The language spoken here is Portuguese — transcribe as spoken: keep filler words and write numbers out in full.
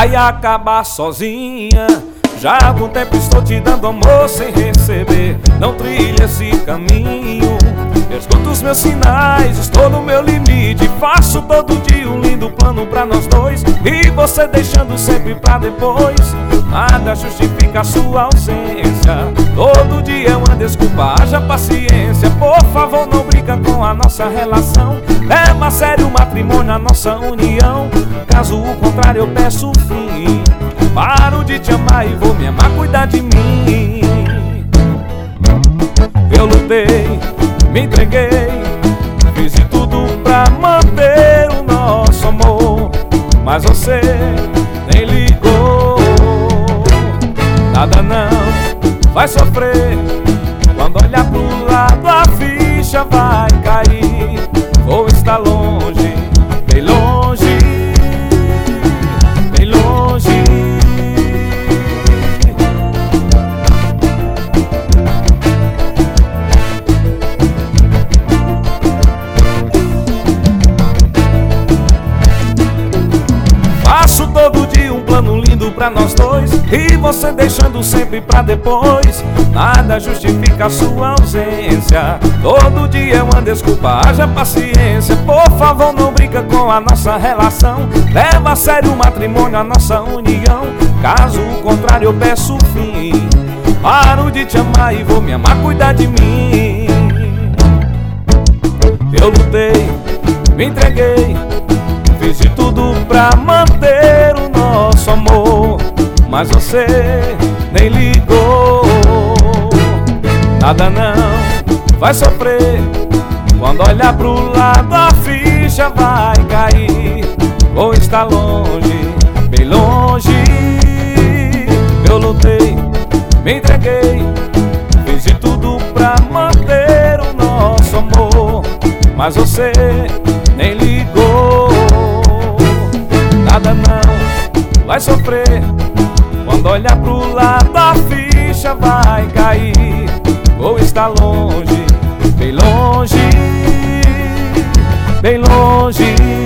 vai acabar sozinha. Já há algum tempo estou te dando amor sem receber. Não trilhe esse caminho, escuto os meus sinais, estou no meu limite. Faço todo dia um lindo plano pra nós dois, e você deixando sempre pra depois. Nada justifica a sua ausência, todo dia é uma desculpa, haja paciência. Por favor, não brinca com a nossa relação, leva a sério o matrimônio, a nossa união. Caso o contrário eu peço o fim. Paro de te amar e vou me amar, cuidar de mim. Eu lutei, me entreguei, fiz de tudo pra manter o nosso amor, mas você nem ligou. Nada não vai sofrer, quando olhar pro lado a ficha vai cair. Vou estar longe, bem longe, bem longe. Faço todo dia um plano lindo pra nós dois, e você deixando sempre pra depois. Nada justifica a sua ausência, todo dia é uma desculpa, haja paciência. Por favor, não brinca com a nossa relação, leva a sério o matrimônio, a nossa união. Caso o contrário eu peço o fim. Paro de te amar e vou me amar, cuidar de mim. Eu lutei, me entreguei, fiz de tudo pra manter o nosso amor, mas você nem ligou. Nada não vai sofrer, quando olhar pro lado a ficha vai cair. Vou estar longe, bem longe. Eu lutei, me entreguei, fiz de tudo pra manter o nosso amor, mas você nem ligou. Nada não vai sofrer, quando olhar pro lado a ficha vai cair. Vou estar longe, bem longe, bem longe.